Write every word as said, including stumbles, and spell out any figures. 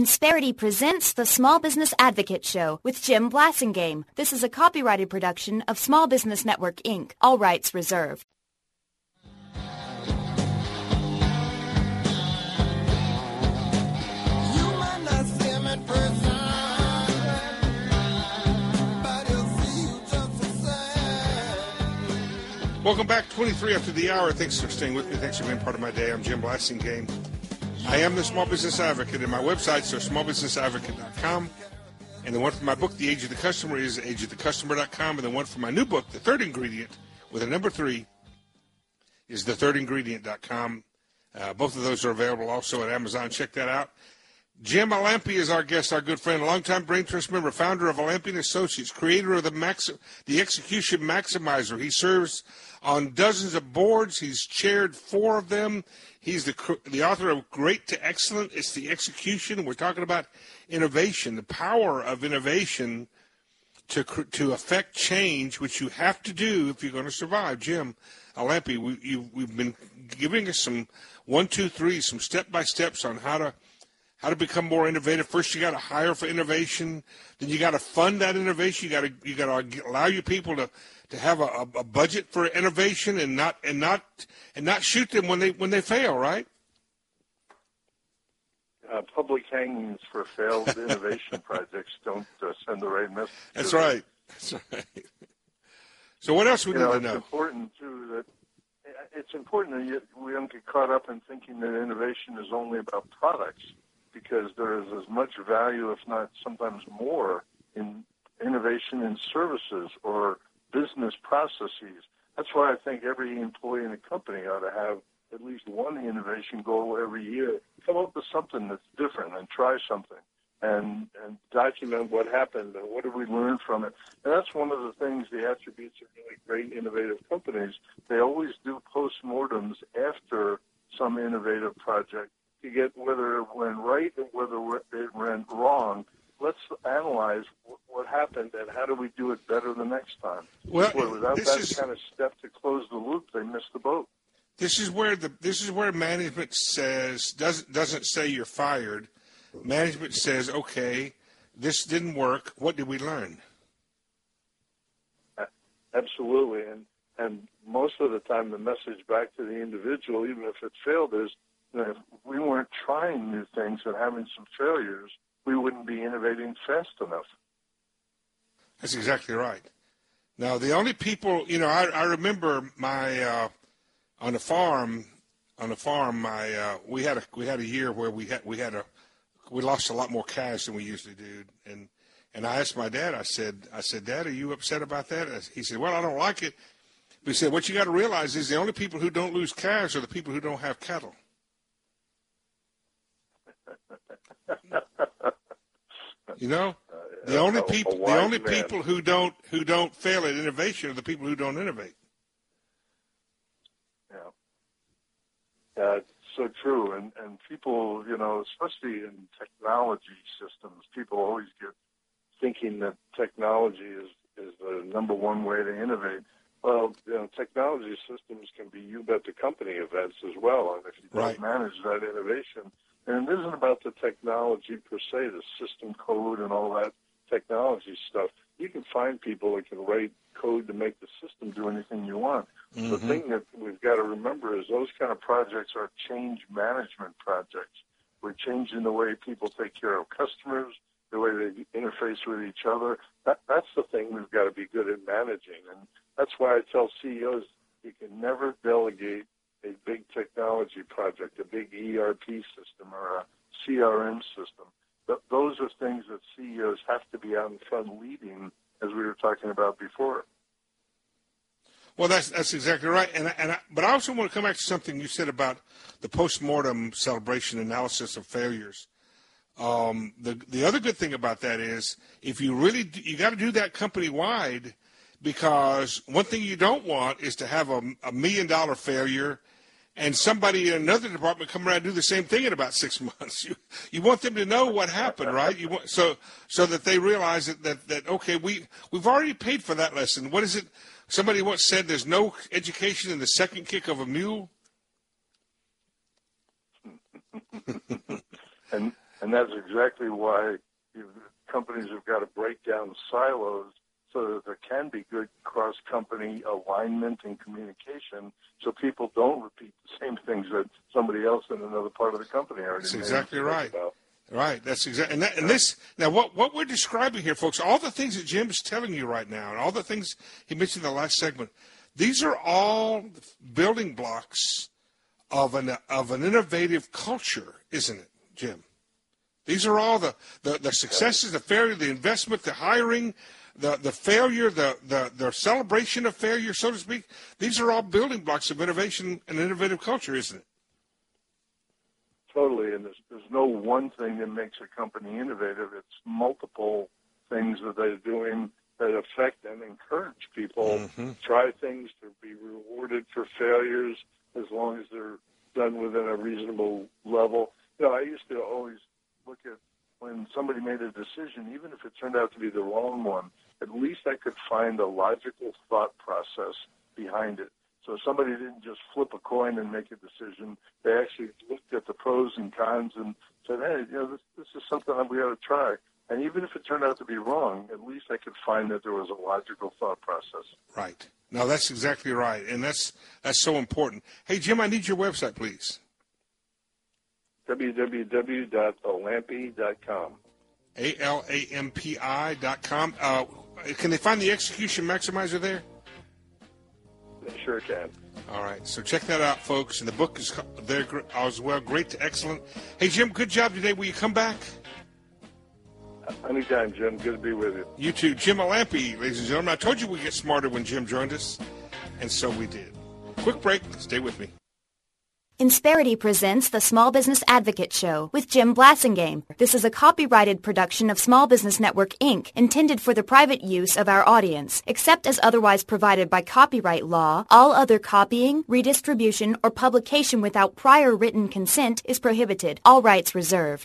Insperity presents the Small Business Advocate Show with Jim Blasingame. This is a copyrighted production of Small Business Network, Incorporated. All rights reserved. Welcome back, twenty-three after the hour. Thanks for staying with me. Thanks for being part of my day. I'm Jim Blasingame. I am the Small Business Advocate, and my websites are small business advocate dot com. And the one for my book, The Age of the Customer, is age of the customer dot com. And the one for my new book, The Third Ingredient, with a number three, is the third ingredient dot com. Uh, both of those are available also at Amazon. Check that out. Jim Alampi is our guest, our good friend, longtime Brain Trust member, founder of Alampi and Associates, creator of the Maxi- the Execution Maximizer. He serves on dozens of boards. He's chaired four of them. He's the the author of Great to Excellent. It's the execution. We're talking about innovation, the power of innovation to to affect change, which you have to do if you're going to survive. Jim Alampi, we, you, we've been giving us some one, two, three, some step-by-steps on how to how to become more innovative. First, you got to hire for innovation. Then you got to fund that innovation. You got to you got to allow your people to, to have a, a budget for innovation and not and not and not shoot them when they when they fail. Right? Uh, public hangings for failed innovation projects don't uh, send the right message. That's right. That's right. So what else we you need know, to it's know? important too that it's important that you, we don't get caught up in thinking that innovation is only about products, because there is as much value, if not sometimes more, in innovation in services or business processes. That's why I think every employee in a company ought to have at least one innovation goal every year. Come up with something that's different and try something and, and document what happened and what did we learn from it. And that's one of the things, the attributes of really great innovative companies. They always do postmortems after some innovative project to get whether it went right or whether it went wrong. Let's analyze what happened and how do we do it better the next time. Well, Boy, without this that is, kind of step to close the loop, they miss the boat. This is where the this is where management says doesn't doesn't say you're fired. Management says, okay, this didn't work. What did we learn? Absolutely, and and most of the time the message back to the individual, even if it failed, is that if we weren't trying new things and having some failures, we wouldn't be innovating fast enough. That's exactly right. Now, the only people, you know, I, I remember my uh, on a farm, on a farm, my uh, we had a we had a year where we had we had a we lost a lot more cash than we usually do, and and I asked my dad. I said, I said, Dad, are you upset about that? He said, well, I don't like it. But he said, what you got to realize is the only people who don't lose cash are the people who don't have cattle. You know, the only people the only people who don't who don't fail at innovation are the people who don't innovate. Yeah, uh, it's so true. And and people, you know, especially in technology systems, people always get thinking that technology is is the number one way to innovate. Well, you know, technology systems can be you bet the company events as well, and if you don't right. manage that innovation. And it isn't about the technology per se, the system code and all that technology stuff. You can find people that can write code to make the system do anything you want. Mm-hmm. The thing that we've got to remember is those kind of projects are change management projects. We're changing the way people take care of customers, the way they interface with each other. That, that's the thing we've got to be good at managing. And that's why I tell C E Os you can never delegate a big technology project, a big E R P system or a C R M system. Th- those are things that C E Os have to be out in front leading, as we were talking about before. Well, that's that's exactly right. And and I, but I also want to come back to something you said about the postmortem celebration analysis of failures. Um, the the other good thing about that is if you really do, you got to do that company wide, because one thing you don't want is to have a, a million dollar failure and somebody in another department come around and do the same thing in about six months. You you want them to know what happened, right? You want so so that they realize that, that, that okay, we we've already paid for that lesson. What is it? Somebody once said, "There's no education in the second kick of a mule." and And that's exactly why you, companies have got to break down silos so that there can be good cross-company alignment and communication, so people don't repeat the same things that somebody else in another part of the company already That's made exactly right. About. Right. That's exactly. And, that, and this now, what what we're describing here, folks, all the things that Jim is telling you right now, and all the things he mentioned in the last segment, these are all building blocks of an of an innovative culture, isn't it, Jim? These are all the, the, the successes, the failure, the investment, the hiring, the, the failure, the, the, the celebration of failure, so to speak. These are all building blocks of innovation and innovative culture, isn't it? Totally, and there's, there's no one thing that makes a company innovative. It's multiple things that they're doing that affect and encourage people mm-hmm. try things, to be rewarded for failures as long as they're done within a reasonable level. You know, I used to always look at when somebody made a decision, even if it turned out to be the wrong one, at least I could find a logical thought process behind it. So somebody didn't just flip a coin and make a decision. They actually looked at the pros and cons and said, hey, you know, this, this is something that we ought to try. And even if it turned out to be wrong, at least I could find that there was a logical thought process. Right. No, that's exactly right. And that's that's so important. Hey, Jim, I need your website, please. w w w dot alampi dot com. A L A M P I dot com. Uh, can they find the Execution Maximizer there? They sure can. All right. So check that out, folks. And the book is there as well. Great to excellent. Hey, Jim, good job today. Will you come back? Anytime, Jim. Good to be with you. You too. Jim Alampi, ladies and gentlemen. I told you we'd get smarter when Jim joined us, and so we did. Quick break. Stay with me. Insperity presents the Small Business Advocate Show with Jim Blasingame. This is a copyrighted production of Small Business Network, Incorporated, intended for the private use of our audience. Except as otherwise provided by copyright law, all other copying, redistribution, or publication without prior written consent is prohibited. All rights reserved.